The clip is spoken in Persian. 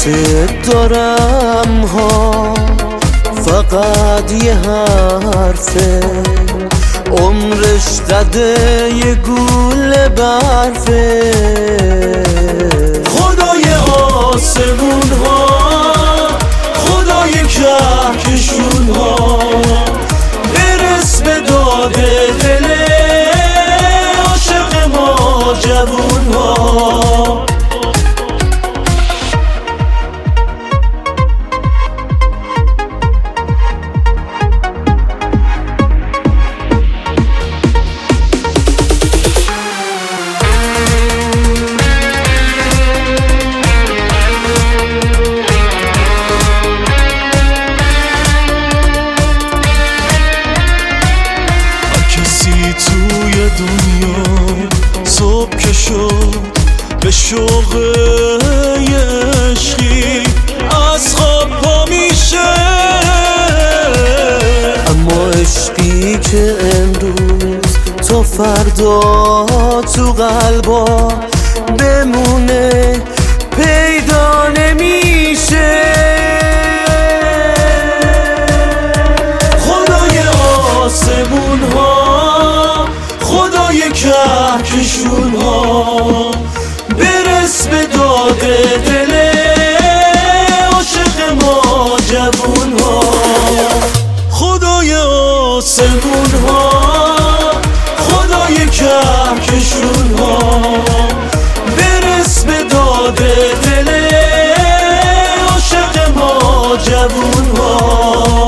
دارم ها فقط یه حرفه، عمرش قده یه گوله برفه. خدای آسمون ها، خدای کهکشون ها، برس به داد دل عاشق ما جوون ها. توی دنیا صبح که شد به شوق عشقی از خواب پا میشه، اما عشقی که امروز تا فردا تو قلبا بمونه پیدا نمیشه. خدای آسمون ها، خدای کهکشون ها، برس به داد دل عاشق ما جوون ها. خدای آسمون ها، خدای کهکشون ها، برس به داد دل عاشق ما جوون ها.